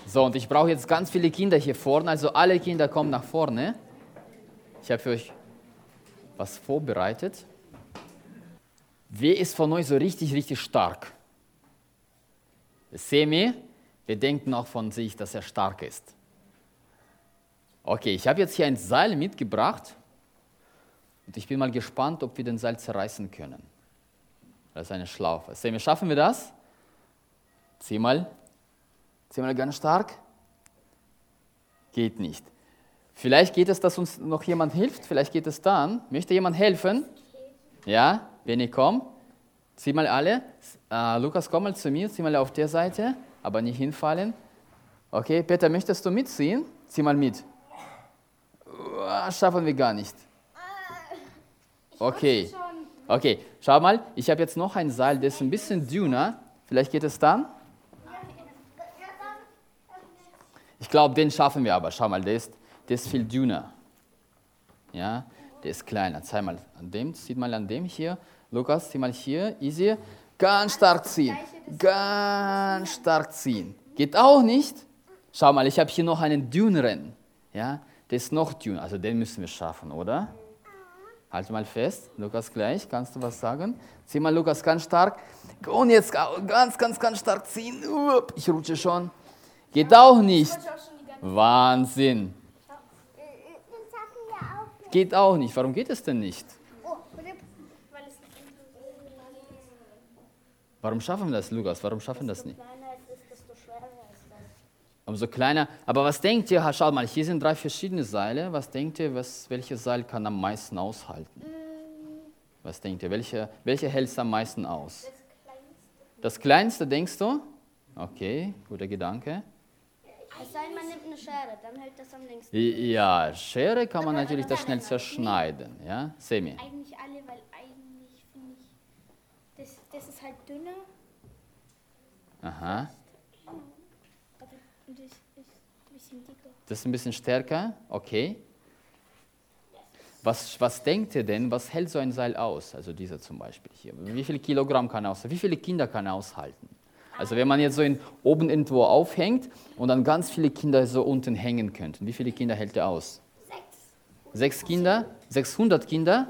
So, und ich brauche jetzt ganz viele Kinder hier vorne. Also alle Kinder kommen nach vorne. Ich habe für euch was vorbereitet. Wer ist von euch so richtig, richtig stark? Semi, wir denken auch von sich, dass er stark ist. Okay, ich habe jetzt hier ein Seil mitgebracht. Und ich bin mal gespannt, ob wir den Seil zerreißen können. Das ist eine Schlaufe. Semi, schaffen wir das? Zieh mal ganz stark. Geht nicht. Vielleicht geht es, dass uns noch jemand hilft. Vielleicht geht es dann. Möchte jemand helfen? Ja, Benny, komm. Zieh mal alle. Lukas, komm mal zu mir. Zieh mal auf der Seite, aber nicht hinfallen. Okay, Peter, möchtest du mitziehen? Zieh mal mit. Schaffen wir gar nicht. Okay. Okay, schau mal. Ich habe jetzt noch ein Seil, das ist ein bisschen dünner. Vielleicht geht es dann. Ich glaube, den schaffen wir aber. Schau mal, der ist viel dünner. Ja, der ist kleiner. Zeig mal an dem, zieh mal an dem hier. Lukas, zieh mal hier, easy. Ganz stark ziehen. Ganz stark ziehen. Geht auch nicht. Schau mal, ich habe hier noch einen dünneren. Ja, der ist noch dünner. Also den müssen wir schaffen, oder? Halt mal fest. Lukas, gleich. Kannst du was sagen? Zieh mal, Lukas, ganz stark. Und jetzt ganz, ganz, ganz stark ziehen. Ich rutsche schon. Geht auch nicht. Wahnsinn. Geht auch nicht. Warum geht es denn nicht? Warum schaffen wir das, Lukas? Warum schaffen wir das nicht? Umso kleiner. Aber was denkt ihr? Schaut mal, hier sind 3 verschiedene Seile. Was denkt ihr, welches Seil kann am meisten aushalten? Was denkt ihr? Welche hält es am meisten aus? Das kleinste, denkst du? Okay, guter Gedanke. Es sei denn, man nimmt eine Schere, dann hält das am längsten. Ja, Schere kann man natürlich das schnell zerschneiden. Ja, Semi. Eigentlich alle, weil eigentlich finde ich, das ist halt dünner. Aha. Aber das ist ein bisschen dicker. Das ist ein bisschen stärker? Okay. Was denkt ihr denn, was hält so ein Seil aus? Also dieser zum Beispiel hier. Wie viele Kilogramm kann er aushalten? Wie viele Kinder kann er aushalten? Also wenn man jetzt so oben irgendwo aufhängt und dann ganz viele Kinder so unten hängen könnten. Wie viele Kinder hält er aus? 6 Kinder? 600 Kinder?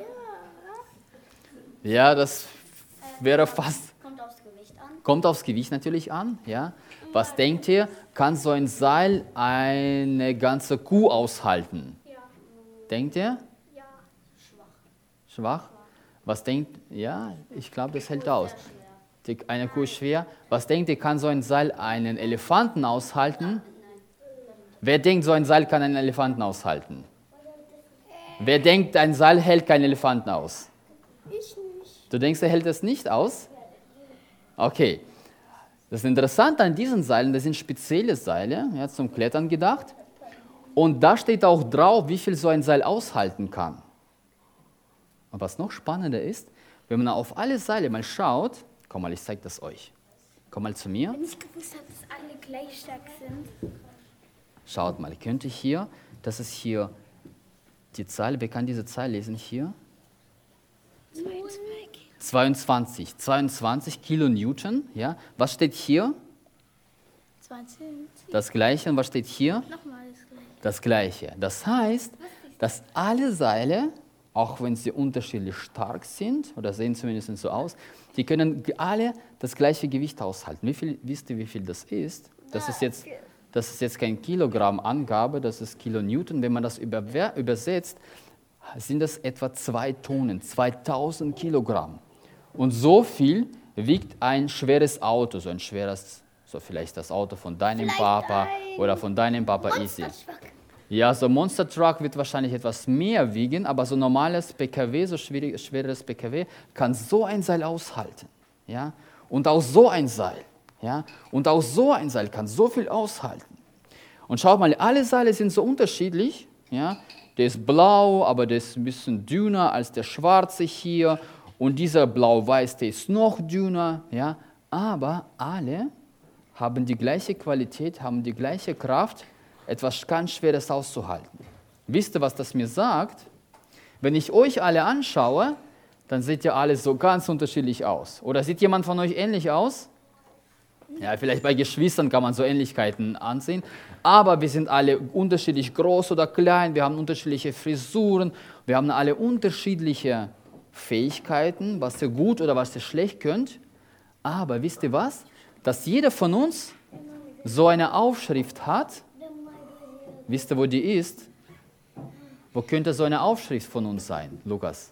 Ja, das wäre fast... Kommt aufs Gewicht an. Kommt aufs Gewicht natürlich an, ja. Was denkt ihr, kann so ein Seil eine ganze Kuh aushalten? Ja. Denkt ihr? Ja. Schwach? Was denkt, ja, ich glaube, das hält aus. Eine Kuh ist schwer. Was denkt ihr, kann so ein Seil einen Elefanten aushalten? Wer denkt, so ein Seil kann einen Elefanten aushalten? Wer denkt, ein Seil hält keinen Elefanten aus? Ich nicht. Du denkst, er hält das nicht aus? Okay. Das Interessante an diesen Seilen, das sind spezielle Seile, ja, zum Klettern gedacht. Und da steht auch drauf, wie viel so ein Seil aushalten kann. Und was noch spannender ist, wenn man auf alle Seile mal schaut, komm mal, ich zeige das euch. Komm mal zu mir. Wenn ich gewusst habe, dass alle gleich stark sind. Schaut mal, könnte hier, das ist hier die Zahl, wer kann diese Zahl lesen hier? 22 Kilonewton, ja. Was steht hier? 20. Das Gleiche. Und was steht hier? Nochmal das Gleiche. Das Gleiche. Das heißt, dass alle Seile, auch wenn sie unterschiedlich stark sind, oder sehen zumindest so aus, die können alle das gleiche Gewicht aushalten. Wisst ihr, wie viel das ist? Das ist jetzt kein Kilogramm-Angabe, das ist Kilonewton. Wenn man das übersetzt, sind das etwa 2 Tonnen, 2000 Kilogramm. Und so viel wiegt ein schweres Auto, so ein schweres, so vielleicht das Auto von deinem Papa oder von deinem Papa Isi. Ja, so ein Monster Truck wird wahrscheinlich etwas mehr wiegen, aber so ein normales PKW, so schweres PKW, kann so ein Seil aushalten. Ja? Und auch so ein Seil. Ja? Und auch so ein Seil kann so viel aushalten. Und schaut mal, alle Seile sind so unterschiedlich. Ja? Der ist blau, aber der ist ein bisschen dünner als der schwarze hier. Und dieser blau-weiß, der ist noch dünner. Ja? Aber alle haben die gleiche Qualität, haben die gleiche Kraft, etwas ganz Schweres auszuhalten. Wisst ihr, was das mir sagt? Wenn ich euch alle anschaue, dann seht ihr alle so ganz unterschiedlich aus. Oder sieht jemand von euch ähnlich aus? Nein. Ja, vielleicht bei Geschwistern kann man so Ähnlichkeiten ansehen, aber wir sind alle unterschiedlich groß oder klein, wir haben unterschiedliche Frisuren, wir haben alle unterschiedliche Fähigkeiten, was ihr gut oder was ihr schlecht könnt. Aber wisst ihr was? Dass jeder von uns so eine Aufschrift hat. Wisst ihr, wo die ist? Wo könnte so eine Aufschrift von uns sein, Lukas?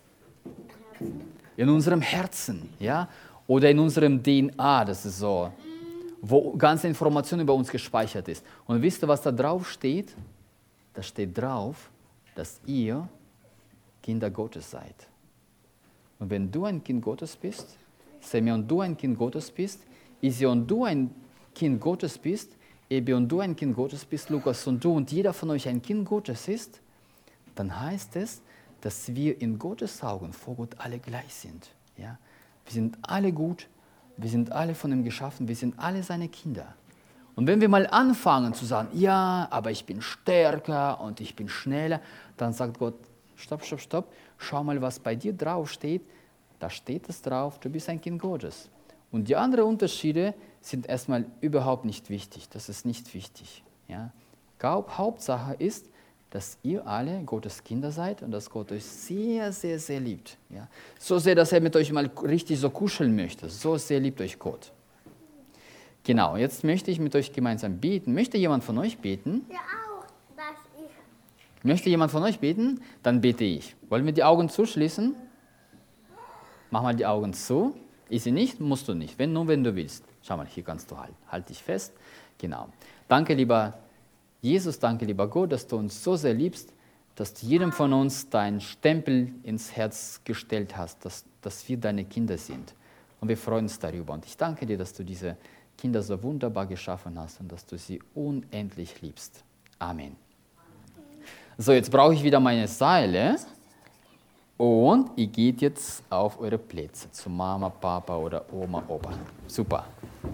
In unserem Herzen, ja? Oder in unserem DNA, das ist so, wo ganze Information über uns gespeichert ist. Und wisst ihr, was da drauf steht? Da steht drauf, dass ihr Kinder Gottes seid. Und wenn du ein Kind Gottes bist, Sammy und du ein Kind Gottes bist, Isi und du ein Kind Gottes bist, Ebi und du ein Kind Gottes bist, Lukas und du und jeder von euch ein Kind Gottes ist, dann heißt es, dass wir in Gottes Augen vor Gott alle gleich sind. Ja? Wir sind alle gut, wir sind alle von ihm geschaffen, wir sind alle seine Kinder. Und wenn wir mal anfangen zu sagen, ja, aber ich bin stärker und ich bin schneller, dann sagt Gott, stopp, stopp, stopp, schau mal, was bei dir drauf steht. Da steht es drauf, du bist ein Kind Gottes. Und die anderen Unterschiede sind erstmal überhaupt nicht wichtig. Das ist nicht wichtig. Ja? Hauptsache ist, dass ihr alle Gottes Kinder seid und dass Gott euch sehr, sehr, sehr liebt. Ja? So sehr, dass er mit euch mal richtig so kuscheln möchte. So sehr liebt euch Gott. Genau, jetzt möchte ich mit euch gemeinsam beten. Möchte jemand von euch beten? Ja, auch. Das ich. Möchte jemand von euch beten? Dann bete ich. Wollen wir die Augen zuschließen? Mach mal die Augen zu. Ist sie nicht, musst du nicht. Nur wenn du willst. Schau mal, hier kannst du halten. Halt dich fest. Genau. Danke, lieber Jesus, danke, lieber Gott, dass du uns so sehr liebst, dass du jedem von uns deinen Stempel ins Herz gestellt hast, dass wir deine Kinder sind. Und wir freuen uns darüber. Und ich danke dir, dass du diese Kinder so wunderbar geschaffen hast und dass du sie unendlich liebst. Amen. So, jetzt brauche ich wieder meine Seile. Und ihr geht jetzt auf eure Plätze, zu Mama, Papa oder Oma, Opa. Super.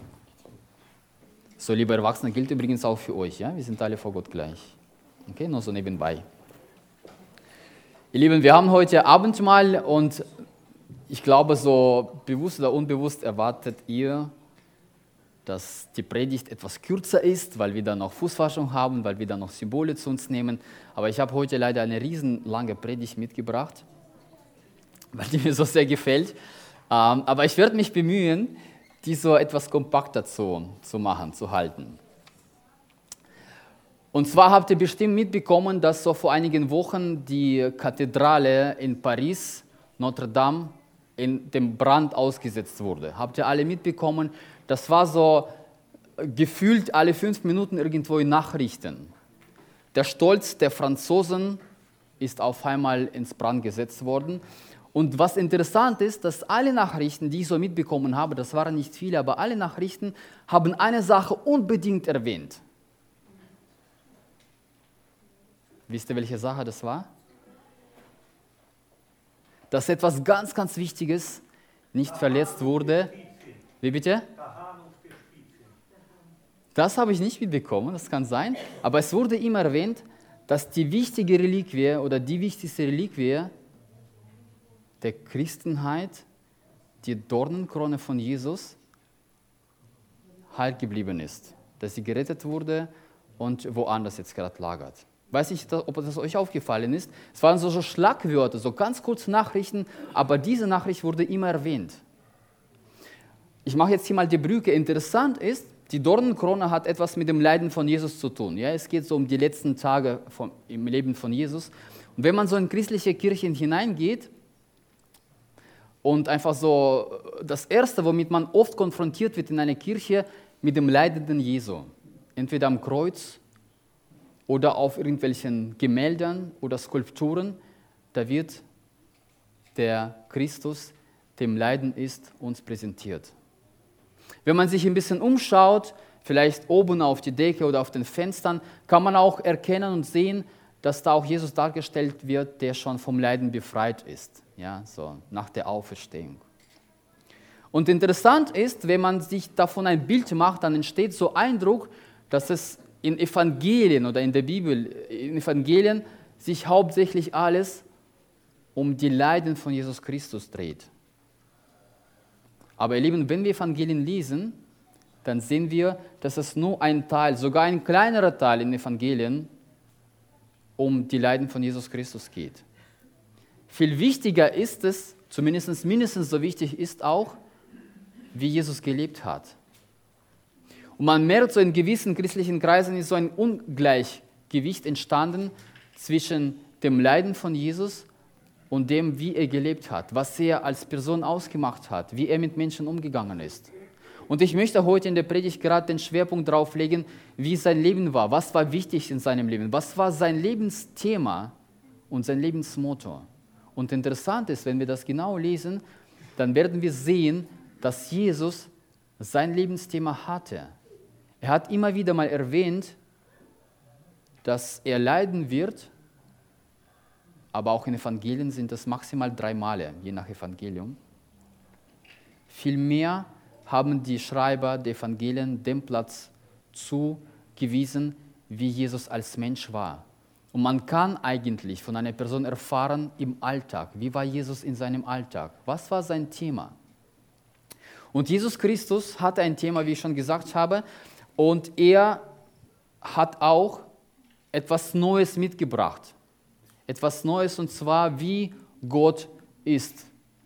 So, liebe Erwachsene, gilt übrigens auch für euch. Ja? Wir sind alle vor Gott gleich. Okay, nur so nebenbei. Ihr Lieben, wir haben heute Abendmahl und ich glaube, so bewusst oder unbewusst erwartet ihr, dass die Predigt etwas kürzer ist, weil wir dann noch Fußwaschung haben, weil wir dann noch Symbole zu uns nehmen. Aber ich habe heute leider eine riesenlange Predigt mitgebracht, weil die mir so sehr gefällt. Aber ich werde mich bemühen, die so etwas kompakter zu machen, zu halten. Und zwar habt ihr bestimmt mitbekommen, dass so vor einigen Wochen die Kathedrale in Paris, Notre Dame, in dem Brand ausgesetzt wurde. Habt ihr alle mitbekommen? Das war so gefühlt alle 5 Minuten irgendwo in Nachrichten. Der Stolz der Franzosen ist auf einmal ins Brand gesetzt worden. Und was interessant ist, dass alle Nachrichten, die ich so mitbekommen habe, das waren nicht viele, aber alle Nachrichten haben eine Sache unbedingt erwähnt. Wisst ihr, welche Sache das war? Dass etwas ganz, ganz Wichtiges nicht verletzt wurde. Wie bitte? Das habe ich nicht mitbekommen, das kann sein. Aber es wurde immer erwähnt, dass die wichtige Reliquie oder die wichtigste Reliquie der Christenheit, die Dornenkrone von Jesus, heil geblieben ist. Dass sie gerettet wurde und woanders jetzt gerade lagert. Weiß nicht, ob das euch aufgefallen ist. Es waren so Schlagwörter, so ganz kurze Nachrichten, aber diese Nachricht wurde immer erwähnt. Ich mache jetzt hier mal die Brücke. Interessant ist, die Dornenkrone hat etwas mit dem Leiden von Jesus zu tun. Ja, es geht so um die letzten Tage im Leben von Jesus. Und wenn man so in christliche Kirchen hineingeht und einfach so das Erste, womit man oft konfrontiert wird in einer Kirche, mit dem leidenden Jesu. Entweder am Kreuz oder auf irgendwelchen Gemäldern oder Skulpturen, da wird der Christus, dem Leiden ist, uns präsentiert. Wenn man sich ein bisschen umschaut, vielleicht oben auf die Decke oder auf den Fenstern, kann man auch erkennen und sehen, dass da auch Jesus dargestellt wird, der schon vom Leiden befreit ist, ja, so nach der Auferstehung. Und interessant ist, wenn man sich davon ein Bild macht, dann entsteht so Eindruck, dass es in Evangelien oder in der Bibel, in Evangelien sich hauptsächlich alles um die Leiden von Jesus Christus dreht. Aber ihr Lieben, wenn wir Evangelien lesen, dann sehen wir, dass es nur ein Teil, sogar ein kleinerer Teil in den Evangelien, um die Leiden von Jesus Christus geht. Viel wichtiger ist es, mindestens so wichtig ist auch, wie Jesus gelebt hat. Und man merkt, so in gewissen christlichen Kreisen ist so ein Ungleichgewicht entstanden zwischen dem Leiden von Jesus und dem, wie er gelebt hat, was er als Person ausgemacht hat, wie er mit Menschen umgegangen ist. Und ich möchte heute in der Predigt gerade den Schwerpunkt darauf legen, wie sein Leben war, was war wichtig in seinem Leben, was war sein Lebensthema und sein Lebensmotto. Und interessant ist, wenn wir das genau lesen, dann werden wir sehen, dass Jesus sein Lebensthema hatte. Er hat immer wieder mal erwähnt, dass er leiden wird, aber auch in Evangelien sind das maximal 3 Male, je nach Evangelium. Vielmehr haben die Schreiber der Evangelien dem Platz zugewiesen, wie Jesus als Mensch war. Und man kann eigentlich von einer Person erfahren im Alltag, wie war Jesus in seinem Alltag, was war sein Thema. Und Jesus Christus hatte ein Thema, wie ich schon gesagt habe, und er hat auch etwas Neues mitgebracht. Etwas Neues, und zwar, wie Gott ist.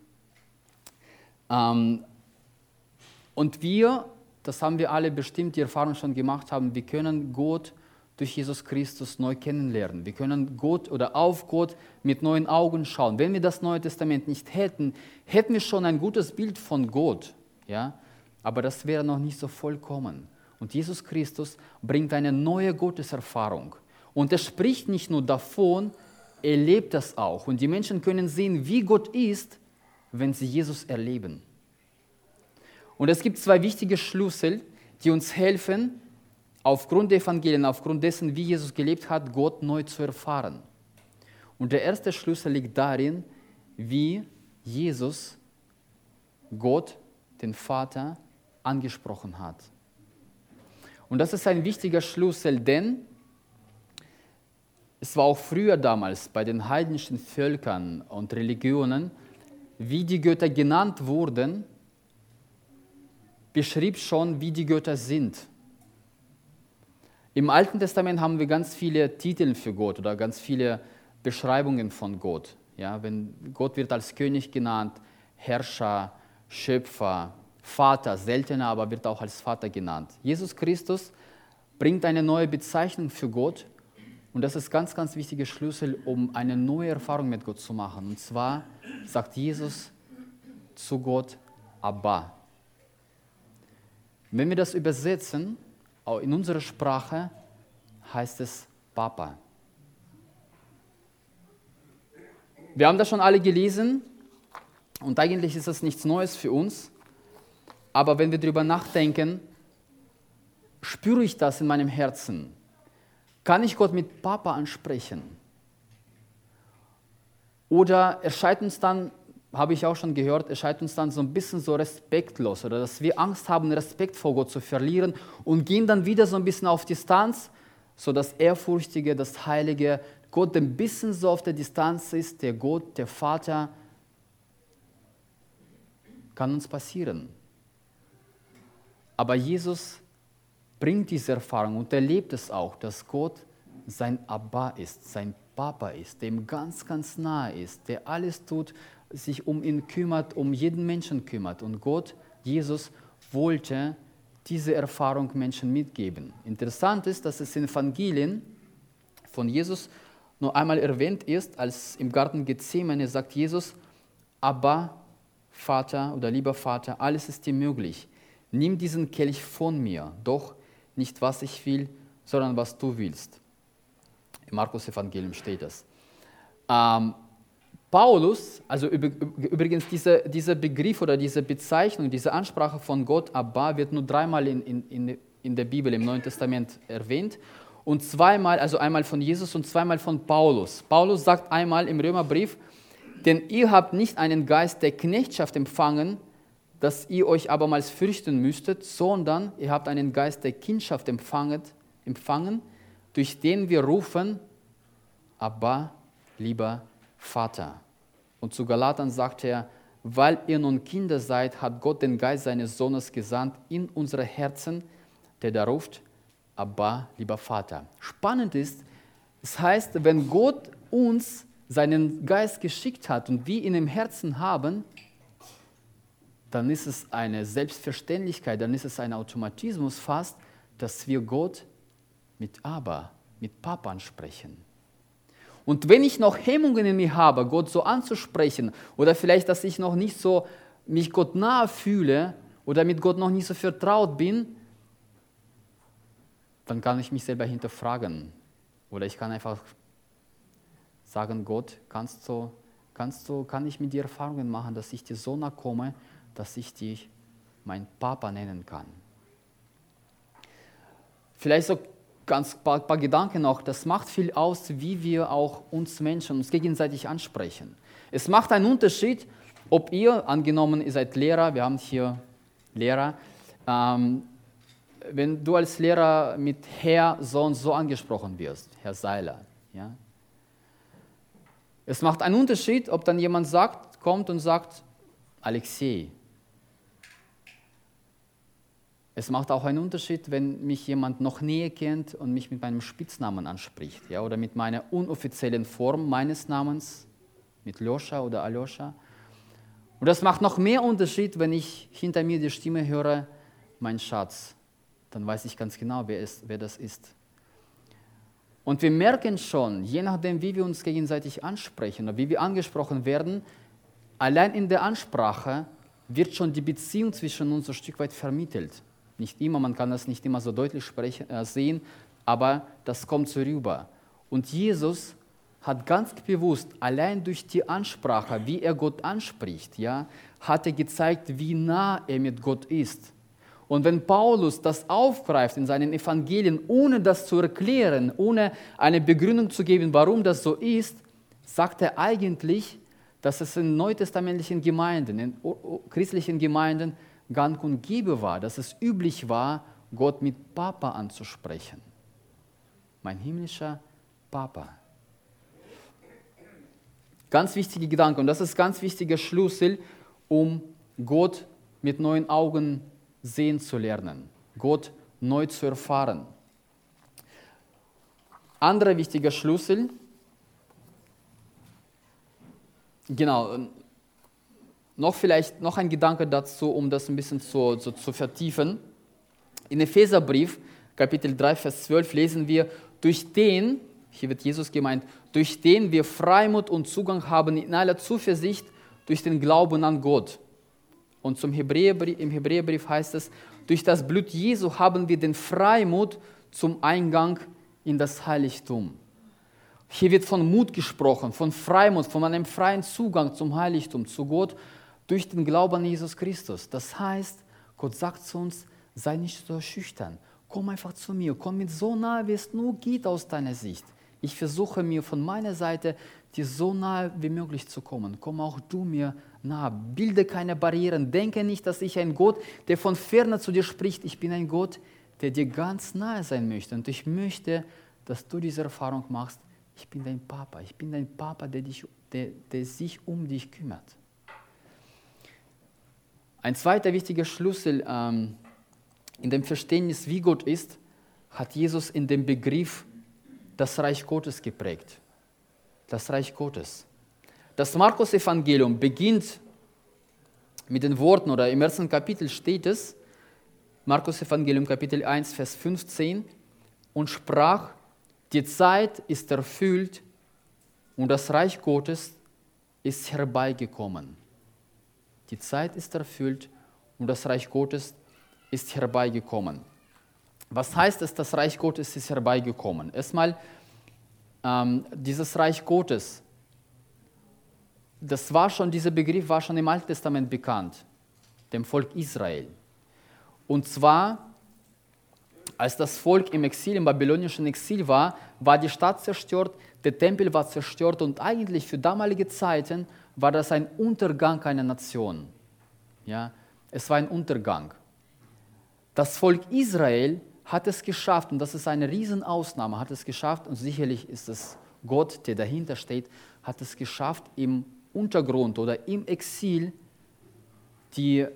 Und wir, das haben wir alle bestimmt die Erfahrung schon gemacht haben, wir können Gott durch Jesus Christus neu kennenlernen. Wir können Gott oder auf Gott mit neuen Augen schauen. Wenn wir das Neue Testament nicht hätten, hätten wir schon ein gutes Bild von Gott. Ja? Aber das wäre noch nicht so vollkommen. Und Jesus Christus bringt eine neue Gotteserfahrung. Und er spricht nicht nur davon, er lebt das auch. Und die Menschen können sehen, wie Gott ist, wenn sie Jesus erleben. Und es gibt 2 wichtige Schlüssel, die uns helfen, aufgrund der Evangelien, aufgrund dessen, wie Jesus gelebt hat, Gott neu zu erfahren. Und der erste Schlüssel liegt darin, wie Jesus Gott, den Vater, angesprochen hat. Und das ist ein wichtiger Schlüssel, denn es war auch früher damals bei den heidnischen Völkern und Religionen, wie die Götter genannt wurden, beschrieb schon, wie die Götter sind. Im Alten Testament haben wir ganz viele Titel für Gott oder ganz viele Beschreibungen von Gott. Ja, Gott wird als König genannt, Herrscher, Schöpfer, Vater, seltener, aber wird auch als Vater genannt. Jesus Christus bringt eine neue Bezeichnung für Gott und das ist ganz, ganz wichtiger Schlüssel, um eine neue Erfahrung mit Gott zu machen. Und zwar sagt Jesus zu Gott, Abba. Wenn wir das übersetzen, auch in unserer Sprache heißt es Papa. Wir haben das schon alle gelesen und eigentlich ist das nichts Neues für uns. Aber wenn wir darüber nachdenken, spüre ich das in meinem Herzen. Kann ich Gott mit Papa ansprechen? Oder erscheint uns dann, habe ich auch schon gehört, erscheint uns dann so ein bisschen so respektlos oder dass wir Angst haben, Respekt vor Gott zu verlieren und gehen dann wieder so ein bisschen auf Distanz, so das Ehrfurchtige, das Heilige, Gott ein bisschen so auf der Distanz ist, der Gott, der Vater, kann uns passieren. Aber Jesus bringt diese Erfahrung und erlebt es auch, dass Gott sein Abba ist, sein Papa ist, dem ganz, ganz nahe ist, der alles tut, sich um ihn kümmert, um jeden Menschen kümmert. Und Gott, Jesus, wollte diese Erfahrung Menschen mitgeben. Interessant ist, dass es in Evangelien von Jesus nur einmal erwähnt ist, als im Garten Gethsemane sagt Jesus, Abba, Vater oder lieber Vater, alles ist dir möglich. Nimm diesen Kelch von mir, doch nicht was ich will, sondern was du willst. Im Markus-Evangelium steht das. Paulus, also übrigens dieser Begriff oder diese Bezeichnung, diese Ansprache von Gott, Abba, wird nur 3-mal in der Bibel, im Neuen Testament erwähnt und 2-mal, also einmal von Jesus und 2-mal von Paulus. Paulus sagt einmal im Römerbrief, denn ihr habt nicht einen Geist der Knechtschaft empfangen, dass ihr euch abermals fürchten müsstet, sondern ihr habt einen Geist der Kindschaft empfangen, durch den wir rufen, Abba, lieber Vater. Und zu Galatern sagt er, weil ihr nun Kinder seid, hat Gott den Geist seines Sohnes gesandt in unsere Herzen, der da ruft, Abba, lieber Vater. Spannend ist, es heißt, wenn Gott uns seinen Geist geschickt hat und wir ihn im Herzen haben, dann ist es eine Selbstverständlichkeit, dann ist es ein Automatismus fast, dass wir Gott mit Abba, mit Papa ansprechen. Und wenn ich noch Hemmungen in mir habe, Gott so anzusprechen, oder vielleicht, dass ich noch nicht so mich Gott nahe fühle oder mit Gott noch nicht so vertraut bin, dann kann ich mich selber hinterfragen. Oder ich kann einfach sagen, Gott, kann ich mit dir Erfahrungen machen, dass ich dir so nahe komme, dass ich dich mein Papa nennen kann. Vielleicht so ganz paar Gedanken noch, das macht viel aus, wie wir auch uns Menschen uns gegenseitig ansprechen. Es macht einen Unterschied, ob ihr, angenommen, ihr seid Lehrer, wir haben hier Lehrer, wenn du als Lehrer mit Herr so und so angesprochen wirst, Herr Seiler. Ja? Es macht einen Unterschied, ob dann jemand kommt und sagt, Alexei. Es macht auch einen Unterschied, wenn mich jemand noch näher kennt und mich mit meinem Spitznamen anspricht, ja, oder mit meiner unoffiziellen Form meines Namens, mit Loscha oder Aljoscha. Und das macht noch mehr Unterschied, wenn ich hinter mir die Stimme höre, mein Schatz. Dann weiß ich ganz genau, wer das ist. Und wir merken schon, je nachdem, wie wir uns gegenseitig ansprechen oder wie wir angesprochen werden, allein in der Ansprache wird schon die Beziehung zwischen uns ein Stück weit vermittelt. Nicht immer, man kann das nicht immer so deutlich sehen, aber das kommt so rüber. Und Jesus hat ganz bewusst, allein durch die Ansprache, wie er Gott anspricht, ja, hat er gezeigt, wie nah er mit Gott ist. Und wenn Paulus das aufgreift in seinen Evangelien, ohne das zu erklären, ohne eine Begründung zu geben, warum das so ist, sagt er eigentlich, dass es in neutestamentlichen Gemeinden, in christlichen Gemeinden gang und gäbe war, dass es üblich war, Gott mit Papa anzusprechen. Mein himmlischer Papa. Ganz wichtiger Gedanke und das ist ein ganz wichtiger Schlüssel, um Gott mit neuen Augen sehen zu lernen, Gott neu zu erfahren. Anderer wichtiger Schlüssel, genau, noch ein Gedanke dazu, um das ein bisschen zu vertiefen. In Epheserbrief, Kapitel 3, Vers 12 lesen wir, durch den, hier wird Jesus gemeint, durch den wir Freimut und Zugang haben in aller Zuversicht durch den Glauben an Gott. Und im Hebräerbrief heißt es, durch das Blut Jesu haben wir den Freimut zum Eingang in das Heiligtum. Hier wird von Mut gesprochen, von Freimut, von einem freien Zugang zum Heiligtum, zu Gott, durch den Glauben an Jesus Christus. Das heißt, Gott sagt zu uns, sei nicht so schüchtern, komm einfach zu mir, komm mit so nahe, wie es nur geht aus deiner Sicht. Ich versuche mir von meiner Seite, dir so nahe wie möglich zu kommen. Komm auch du mir nahe, bilde keine Barrieren, denke nicht, dass ich ein Gott, der von ferne zu dir spricht. Ich bin ein Gott, der dir ganz nahe sein möchte. Und ich möchte, dass du diese Erfahrung machst. Ich bin dein Papa, der sich um dich kümmert. Ein zweiter wichtiger Schlüssel in dem Verständnis, wie Gott ist, hat Jesus in dem Begriff das Reich Gottes geprägt. Das Reich Gottes. Das Markus-Evangelium beginnt mit den Worten, oder im ersten Kapitel steht es, Markus-Evangelium Kapitel 1, Vers 15, und sprach, die Zeit ist erfüllt und das Reich Gottes ist herbeigekommen. Die Zeit ist erfüllt und das Reich Gottes ist herbeigekommen. Was heißt es, das Reich Gottes ist herbeigekommen? Erstmal, dieses Reich Gottes, dieser Begriff war schon im Alten Testament bekannt, dem Volk Israel. Und zwar, als das Volk im Exil, im babylonischen Exil war die Stadt zerstört, der Tempel war zerstört und eigentlich für damalige Zeiten war das ein Untergang einer Nation. Ja, es war ein Untergang. Das Volk Israel hat es geschafft, und das ist eine Riesenausnahme, hat es geschafft, und sicherlich ist es Gott, der dahinter steht, hat es geschafft, im Untergrund oder im Exil die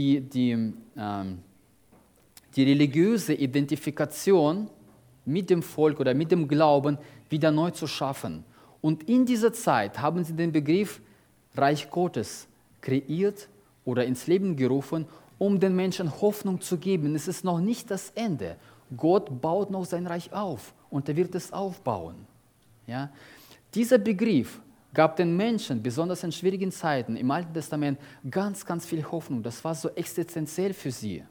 religiöse Identifikation mit dem Volk oder mit dem Glauben wieder neu zu schaffen. Und in dieser Zeit haben sie den Begriff Reich Gottes kreiert oder ins Leben gerufen, um den Menschen Hoffnung zu geben. Es ist noch nicht das Ende. Gott baut noch sein Reich auf und er wird es aufbauen. Ja? Dieser Begriff gab den Menschen, besonders in schwierigen Zeiten, im Alten Testament ganz, ganz viel Hoffnung. Das war so existenziell für sie.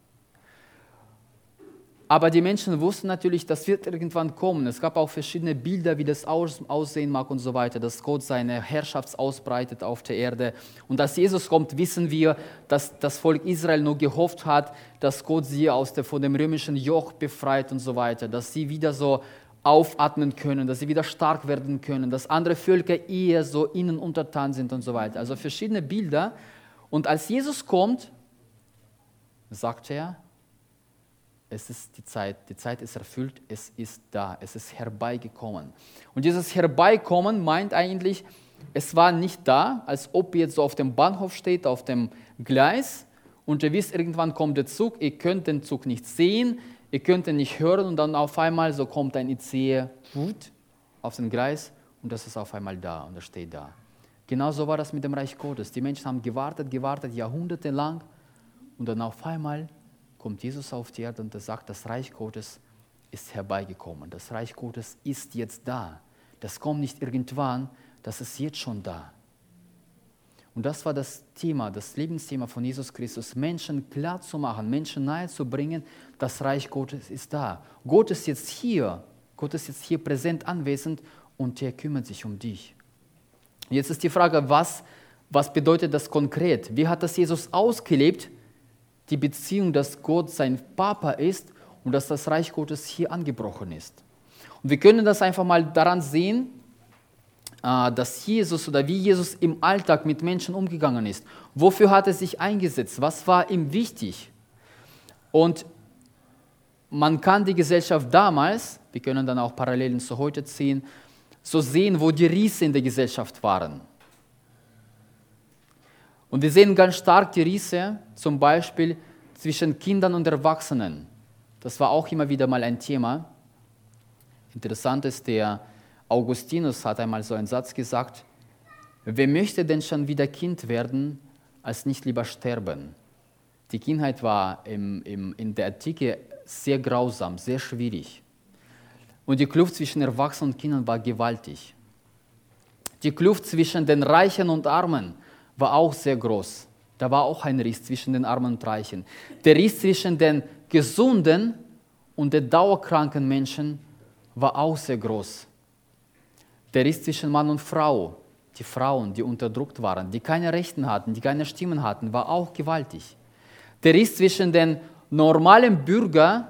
Aber die Menschen wussten natürlich, das wird irgendwann kommen. Es gab auch verschiedene Bilder, wie das aussehen mag und so weiter, dass Gott seine Herrschaft ausbreitet auf der Erde. Und als Jesus kommt, wissen wir, dass das Volk Israel nur gehofft hat, dass Gott sie von dem römischen Joch befreit und so weiter, dass sie wieder so aufatmen können, dass sie wieder stark werden können, dass andere Völker eher so ihnen untertan sind und so weiter. Also verschiedene Bilder. Und als Jesus kommt, sagt er, es ist die Zeit ist erfüllt, es ist da, es ist herbeigekommen. Und dieses Herbeikommen meint eigentlich, es war nicht da, als ob ihr jetzt so auf dem Bahnhof steht, auf dem Gleis und ihr wisst, irgendwann kommt der Zug, ihr könnt den Zug nicht sehen, ihr könnt ihn nicht hören und dann auf einmal so kommt ein ICE auf den Gleis und das ist auf einmal da und das steht da. Genauso war das mit dem Reich Gottes. Die Menschen haben gewartet, jahrhundertelang und dann auf einmal kommt Jesus auf die Erde und er sagt, das Reich Gottes ist herbeigekommen. Das Reich Gottes ist jetzt da. Das kommt nicht irgendwann, das ist jetzt schon da. Und das war das Thema, das Lebensthema von Jesus Christus, Menschen klar zu machen, Menschen nahe zu bringen, das Reich Gottes ist da. Gott ist jetzt hier präsent anwesend und er kümmert sich um dich. Jetzt ist die Frage, was bedeutet das konkret? Wie hat das Jesus ausgelebt? Die Beziehung, dass Gott sein Papa ist und dass das Reich Gottes hier angebrochen ist. Und wir können das einfach mal daran sehen, dass Jesus oder wie Jesus im Alltag mit Menschen umgegangen ist. Wofür hat er sich eingesetzt? Was war ihm wichtig? Und man kann die Gesellschaft damals, wir können dann auch Parallelen zu heute ziehen, so sehen, wo die Risse in der Gesellschaft waren. Und wir sehen ganz stark die Risse, zum Beispiel zwischen Kindern und Erwachsenen. Das war auch immer wieder mal ein Thema. Interessant ist, der Augustinus hat einmal so einen Satz gesagt, wer möchte denn schon wieder Kind werden, als nicht lieber sterben? Die Kindheit war in der Antike sehr grausam, sehr schwierig. Und die Kluft zwischen Erwachsenen und Kindern war gewaltig. Die Kluft zwischen den Reichen und Armen war auch sehr groß. Da war auch ein Riss zwischen den Armen und Reichen. Der Riss zwischen den gesunden und den dauerkranken Menschen war auch sehr groß. Der Riss zwischen Mann und Frau, die Frauen, die unterdrückt waren, die keine Rechte hatten, die keine Stimmen hatten, war auch gewaltig. Der Riss zwischen den normalen Bürgern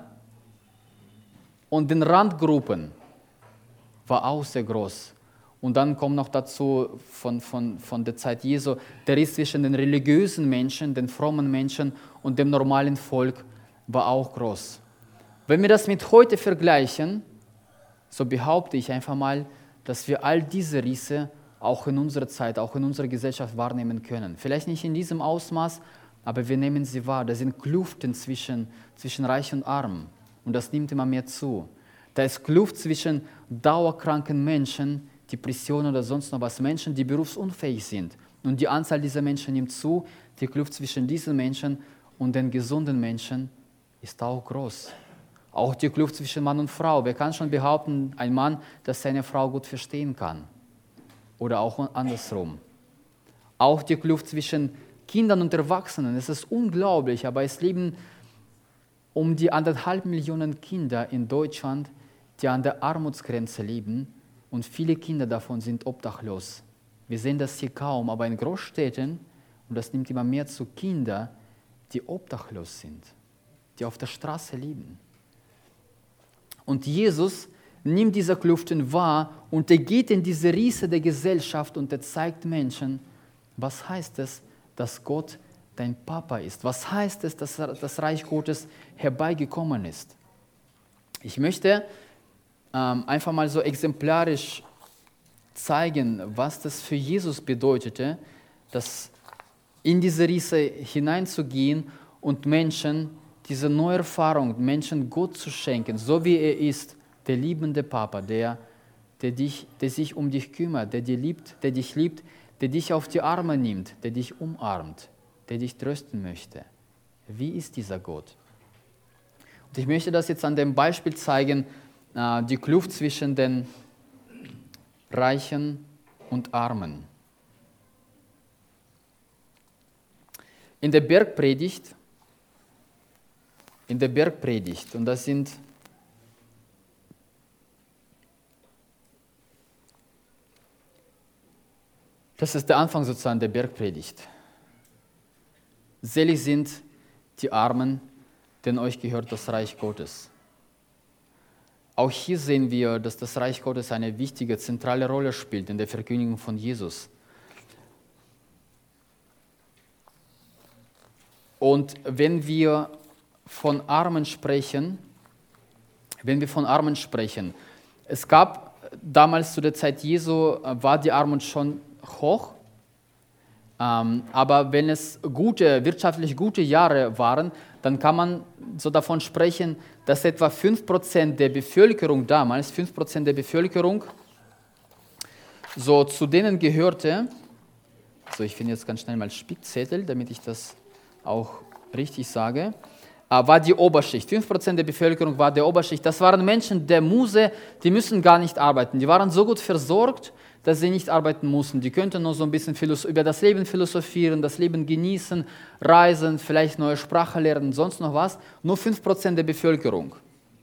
und den Randgruppen war auch sehr groß. Und dann kommt noch dazu von der Zeit Jesu, der Riss zwischen den religiösen Menschen, den frommen Menschen und dem normalen Volk war auch groß. Wenn wir das mit heute vergleichen, so behaupte ich einfach mal, dass wir all diese Risse auch in unserer Zeit, auch in unserer Gesellschaft wahrnehmen können. Vielleicht nicht in diesem Ausmaß, aber wir nehmen sie wahr. Da sind Kluften zwischen Reich und Arm und das nimmt immer mehr zu. Da ist Kluft zwischen dauerkranken Menschen, Depressionen oder sonst noch was, Menschen, die berufsunfähig sind. Und die Anzahl dieser Menschen nimmt zu. Die Kluft zwischen diesen Menschen und den gesunden Menschen ist auch groß. Auch die Kluft zwischen Mann und Frau. Wer kann schon behaupten, ein Mann, dass seine Frau gut verstehen kann? Oder auch andersrum. Auch die Kluft zwischen Kindern und Erwachsenen. Es ist unglaublich, aber es leben um die 1,5 Millionen Kinder in Deutschland, die an der Armutsgrenze leben. Und viele Kinder davon sind obdachlos. Wir sehen das hier kaum, aber in Großstädten, und das nimmt immer mehr zu, Kinder, die obdachlos sind, die auf der Straße leben. Und Jesus nimmt diese Kluften wahr und er geht in diese Risse der Gesellschaft und er zeigt Menschen, was heißt es, dass Gott dein Papa ist? Was heißt es, dass das Reich Gottes herbeigekommen ist? Ich möchte einfach mal so exemplarisch zeigen, was das für Jesus bedeutete, dass in diese Risse hineinzugehen und Menschen diese neue Erfahrung, Menschen Gott zu schenken, so wie er ist, der liebende Papa, der sich um dich kümmert, der dich liebt, der dich auf die Arme nimmt, der dich umarmt, der dich trösten möchte. Wie ist dieser Gott? Und ich möchte das jetzt an dem Beispiel zeigen, die Kluft zwischen den Reichen und Armen. In der Bergpredigt, und das ist der Anfang sozusagen der Bergpredigt. Selig sind die Armen, denn euch gehört das Reich Gottes. Auch hier sehen wir, dass das Reich Gottes eine wichtige, zentrale Rolle spielt in der Verkündigung von Jesus. Und wenn wir von Armen sprechen, es gab damals zu der Zeit Jesu, war die Armut schon hoch, aber wenn es wirtschaftlich gute Jahre waren, dann kann man so davon sprechen, dass etwa 5% der Bevölkerung damals, 5% der Bevölkerung, so zu denen gehörte, so ich finde jetzt ganz schnell mal Spickzettel, damit ich das auch richtig sage, war die Oberschicht. 5% der Bevölkerung war der Oberschicht. Das waren Menschen der Muse, die müssen gar nicht arbeiten. Die waren so gut versorgt, dass sie nicht arbeiten mussten. Die könnten nur so ein bisschen über das Leben philosophieren, das Leben genießen, reisen, vielleicht neue Sprache lernen, sonst noch was. Nur 5% der Bevölkerung.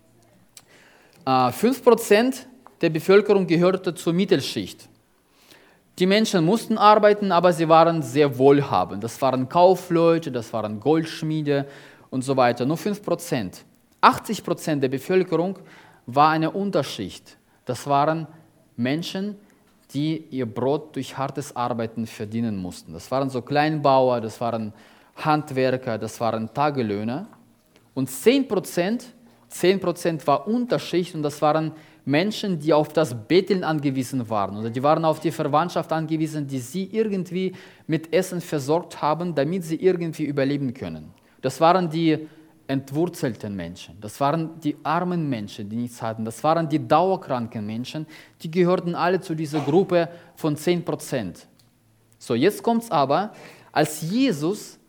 5% der Bevölkerung gehörte zur Mittelschicht. Die Menschen mussten arbeiten, aber sie waren sehr wohlhabend. Das waren Kaufleute, das waren Goldschmiede und so weiter. Nur 5%. 80% der Bevölkerung war eine Unterschicht. Das waren Menschen, die ihr Brot durch hartes Arbeiten verdienen mussten. Das waren so Kleinbauer, das waren Handwerker, das waren Tagelöhner. Und 10% war Unterschicht und das waren Menschen, die auf das Betteln angewiesen waren oder die waren auf die Verwandtschaft angewiesen, die sie irgendwie mit Essen versorgt haben, damit sie irgendwie überleben können. Das waren die entwurzelten Menschen, das waren die armen Menschen, die nichts hatten, das waren die dauerkranken Menschen, die gehörten alle zu dieser Gruppe von 10%. So, jetzt kommt es aber, als Jesus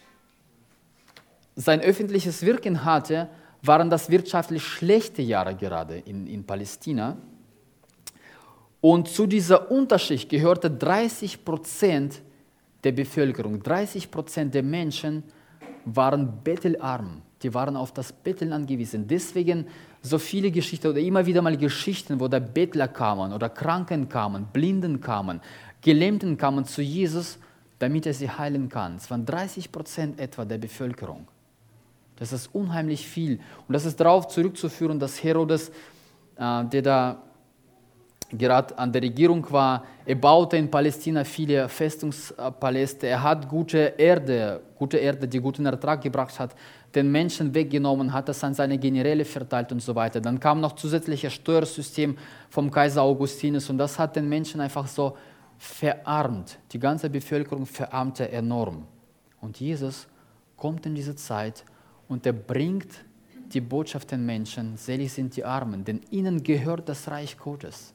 sein öffentliches Wirken hatte, waren das wirtschaftlich schlechte Jahre gerade in Palästina. Und zu dieser Unterschicht gehörte 30% der Bevölkerung, 30% der Menschen waren bettelarm. Die waren auf das Betteln angewiesen. Deswegen so viele Geschichten oder immer wieder mal Geschichten, wo da Bettler kamen oder Kranken kamen, Blinden kamen, Gelähmten kamen zu Jesus, damit er sie heilen kann. Es waren 30% etwa der Bevölkerung. Das ist unheimlich viel. Und das ist darauf zurückzuführen, dass Herodes, der da gerade an der Regierung war, er baute in Palästina viele Festungspaläste. Er hat gute Erde, die guten Ertrag gebracht hat, den Menschen weggenommen, hat das an seine Generäle verteilt und so weiter. Dann kam noch zusätzliches Steuersystem vom Kaiser Augustinus und das hat den Menschen einfach so verarmt. Die ganze Bevölkerung verarmte enorm. Und Jesus kommt in diese Zeit und er bringt die Botschaft den Menschen, selig sind die Armen, denn ihnen gehört das Reich Gottes.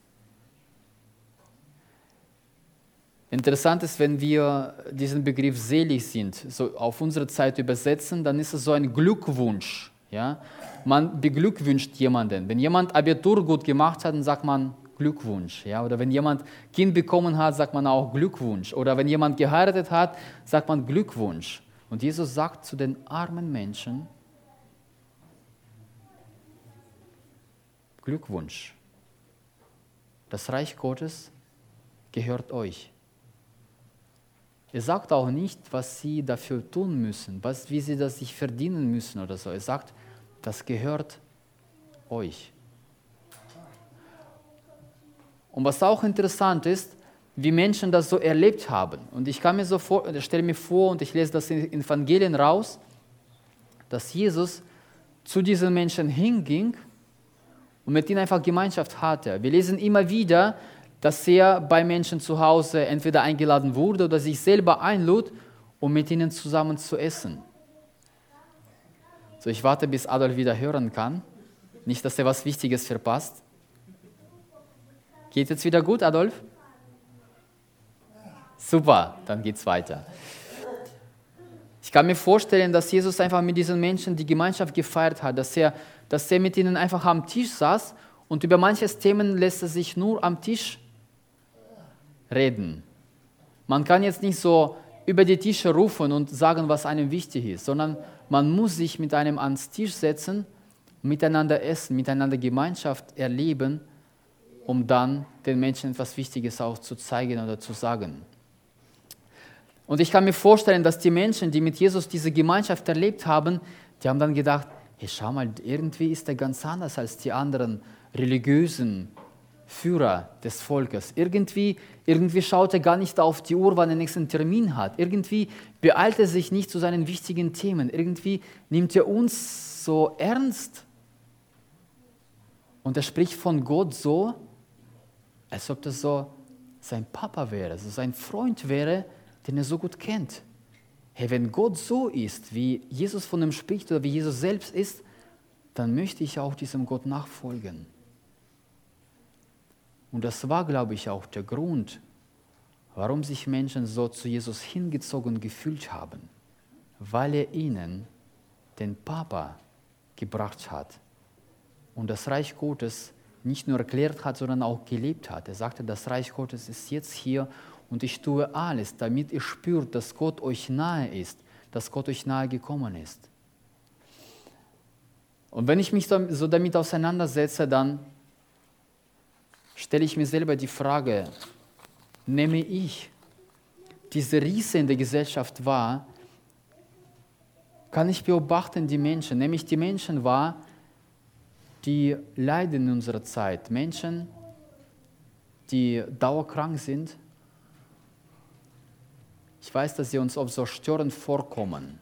Interessant ist, wenn wir diesen Begriff selig sind, so auf unsere Zeit übersetzen, dann ist es so ein Glückwunsch. Ja? Man beglückwünscht jemanden. Wenn jemand Abitur gut gemacht hat, dann sagt man Glückwunsch. Ja? Oder wenn jemand Kind bekommen hat, sagt man auch Glückwunsch. Oder wenn jemand geheiratet hat, sagt man Glückwunsch. Und Jesus sagt zu den armen Menschen, Glückwunsch. Das Reich Gottes gehört euch. Er sagt auch nicht, was sie dafür tun müssen, wie sie das sich verdienen müssen oder so. Er sagt, das gehört euch. Und was auch interessant ist, wie Menschen das so erlebt haben. Und ich stelle mir vor, und ich lese das in den Evangelien raus, dass Jesus zu diesen Menschen hinging und mit ihnen einfach Gemeinschaft hatte. Wir lesen immer wieder, dass er bei Menschen zu Hause entweder eingeladen wurde oder sich selber einlud um mit ihnen zusammen zu essen. So, ich warte, bis Adolf wieder hören kann. Nicht, dass er was Wichtiges verpasst. Geht jetzt wieder gut, Adolf? Super, dann geht's weiter. Ich kann mir vorstellen, dass Jesus einfach mit diesen Menschen die Gemeinschaft gefeiert hat, dass er mit ihnen einfach am Tisch saß und über manche Themen lässt er sich nur am Tisch reden. Man kann jetzt nicht so über die Tische rufen und sagen, was einem wichtig ist, sondern man muss sich mit einem ans Tisch setzen, miteinander essen, miteinander Gemeinschaft erleben, um dann den Menschen etwas Wichtiges auch zu zeigen oder zu sagen. Und ich kann mir vorstellen, dass die Menschen, die mit Jesus diese Gemeinschaft erlebt haben, die haben dann gedacht, hey, schau mal, irgendwie ist er ganz anders als die anderen religiösen Führer des Volkes. Irgendwie schaut er gar nicht auf die Uhr, wann er den nächsten Termin hat. Irgendwie beeilt er sich nicht zu seinen wichtigen Themen. Irgendwie nimmt er uns so ernst. Und er spricht von Gott so, als ob das so sein Papa wäre, so sein Freund wäre, den er so gut kennt. Hey, wenn Gott so ist, wie Jesus von ihm spricht oder wie Jesus selbst ist, dann möchte ich auch diesem Gott nachfolgen. Und das war, glaube ich, auch der Grund, warum sich Menschen so zu Jesus hingezogen gefühlt haben, weil er ihnen den Papa gebracht hat und das Reich Gottes nicht nur erklärt hat, sondern auch gelebt hat. Er sagte, das Reich Gottes ist jetzt hier und ich tue alles, damit ihr spürt, dass Gott euch nahe ist, dass Gott euch nahe gekommen ist. Und wenn ich mich so damit auseinandersetze, dann stelle ich mir selber die Frage, nehme ich diese Riese in der Gesellschaft wahr, kann ich beobachten die Menschen, nehme ich die Menschen wahr, die leiden in unserer Zeit, Menschen, die dauerkrank sind. Ich weiß, dass sie uns oft so störend vorkommen,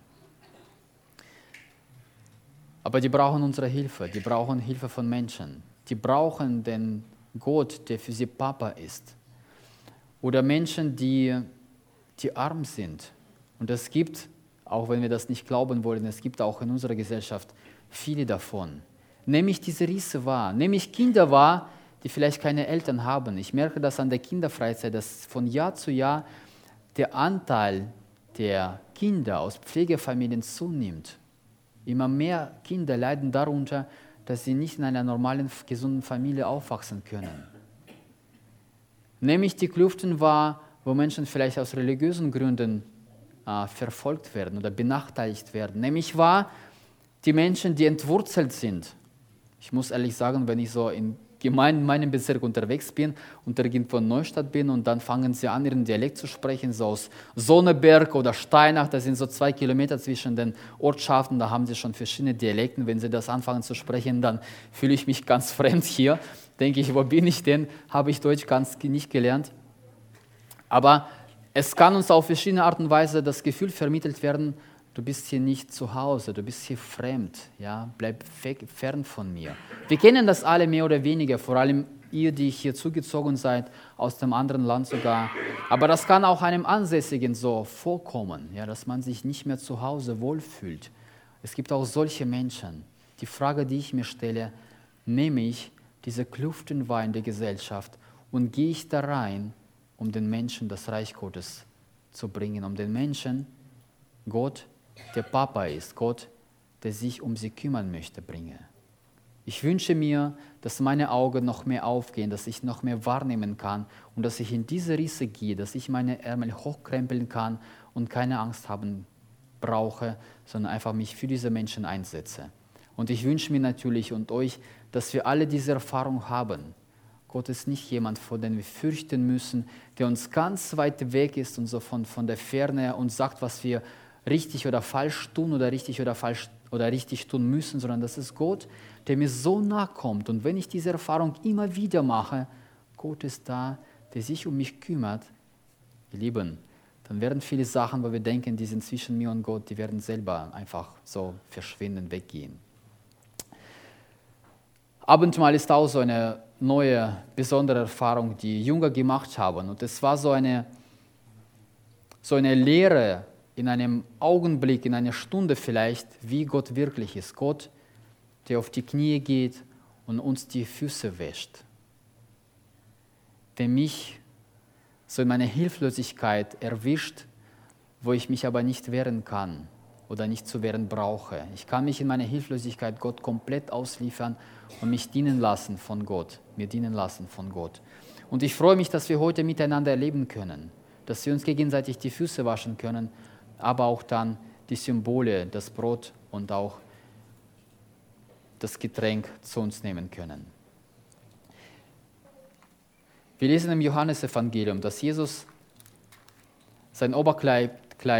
aber die brauchen unsere Hilfe, die brauchen Hilfe von Menschen, die brauchen den Gott, der für sie Papa ist. Oder Menschen, die arm sind. Und es gibt, auch wenn wir das nicht glauben wollen, es gibt auch in unserer Gesellschaft viele davon. Nehme ich diese Riese wahr, nehme ich Kinder wahr, die vielleicht keine Eltern haben. Ich merke das an der Kinderfreizeit, dass von Jahr zu Jahr der Anteil der Kinder aus Pflegefamilien zunimmt. Immer mehr Kinder leiden darunter, dass sie nicht in einer normalen, gesunden Familie aufwachsen können. Nehme ich die Kluften wahr, wo Menschen vielleicht aus religiösen Gründen verfolgt werden oder benachteiligt werden. Nehme ich wahr die Menschen, die entwurzelt sind. Ich muss ehrlich sagen, wenn ich so in Gemeinden in meinem Bezirk unterwegs bin und irgendwo in Neustadt bin und dann fangen sie an, ihren Dialekt zu sprechen, so aus Sonneberg oder Steinach, das sind so 2 Kilometer zwischen den Ortschaften, da haben sie schon verschiedene Dialekte. Wenn sie das anfangen zu sprechen, dann fühle ich mich ganz fremd hier. Denke ich, wo bin ich denn? Habe ich Deutsch ganz nicht gelernt. Aber es kann uns auf verschiedene Art und Weise das Gefühl vermittelt werden, du bist hier nicht zu Hause, du bist hier fremd, ja? Bleib fern von mir. Wir kennen das alle mehr oder weniger, vor allem ihr, die hier zugezogen seid, aus dem anderen Land sogar. Aber das kann auch einem Ansässigen so vorkommen, ja, dass man sich nicht mehr zu Hause wohlfühlt. Es gibt auch solche Menschen. Die Frage, die ich mir stelle, nehme ich diese Kluften wahr in der Gesellschaft und gehe ich da rein, um den Menschen das Reich Gottes zu bringen, um den Menschen Gott, der Papa ist, Gott, der sich um sie kümmern möchte, bringe. Ich wünsche mir, dass meine Augen noch mehr aufgehen, dass ich noch mehr wahrnehmen kann und dass ich in diese Risse gehe, dass ich meine Ärmel hochkrempeln kann und keine Angst haben brauche, sondern einfach mich für diese Menschen einsetze. Und ich wünsche mir natürlich und euch, dass wir alle diese Erfahrung haben. Gott ist nicht jemand, vor dem wir fürchten müssen, der uns ganz weit weg ist und so von der Ferne uns sagt, was wir richtig oder falsch tun oder richtig oder falsch oder richtig tun müssen, sondern das ist Gott, der mir so nahe kommt. Und wenn ich diese Erfahrung immer wieder mache, Gott ist da, der sich um mich kümmert, ihr Lieben, dann werden viele Sachen, wo wir denken, die sind zwischen mir und Gott, die werden selber einfach so verschwinden, weggehen. Abendmahl ist auch so eine neue, besondere Erfahrung, die Jünger gemacht haben. Und es war so eine Lehre in einem Augenblick, in einer Stunde vielleicht, wie Gott wirklich ist. Gott, der auf die Knie geht und uns die Füße wäscht. Der mich so in meiner Hilflosigkeit erwischt, wo ich mich aber nicht wehren kann oder nicht zu wehren brauche. Ich kann mich in meiner Hilflosigkeit Gott komplett ausliefern und mich dienen lassen von Gott, mir dienen lassen von Gott. Und ich freue mich, dass wir heute miteinander erleben können, dass wir uns gegenseitig die Füße waschen können, aber auch dann die Symbole, das Brot und auch das Getränk zu uns nehmen können. Wir lesen im Johannesevangelium, dass Jesus sein Oberkleid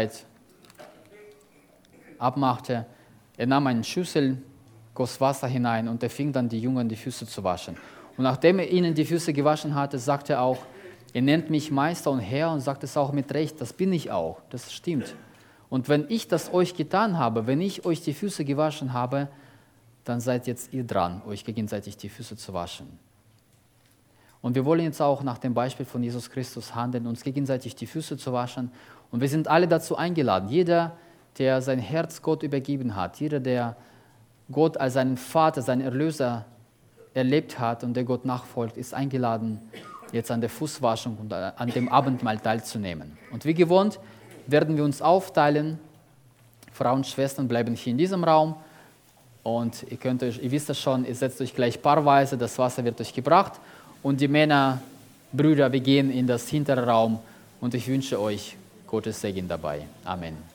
abmachte. Er nahm eine Schüssel, goss Wasser hinein und er fing dann die Jüngern die Füße zu waschen. Und nachdem er ihnen die Füße gewaschen hatte, sagte er auch, ihr nennt mich Meister und Herr und sagt es auch mit Recht, das bin ich auch, das stimmt. Und wenn ich das euch getan habe, wenn ich euch die Füße gewaschen habe, dann seid jetzt ihr dran, euch gegenseitig die Füße zu waschen. Und wir wollen jetzt auch nach dem Beispiel von Jesus Christus handeln, uns gegenseitig die Füße zu waschen. Und wir sind alle dazu eingeladen. Jeder, der sein Herz Gott übergeben hat, jeder, der Gott als seinen Vater, seinen Erlöser erlebt hat und der Gott nachfolgt, ist eingeladen, jetzt an der Fußwaschung und an dem Abendmahl teilzunehmen. Und wie gewohnt werden wir uns aufteilen. Frauen und Schwestern bleiben hier in diesem Raum. Und ihr wisst das schon, ihr setzt euch gleich paarweise, das Wasser wird euch gebracht. Und die Männer, Brüder, wir gehen in das hintere Raum und ich wünsche euch Gottes Segen dabei. Amen.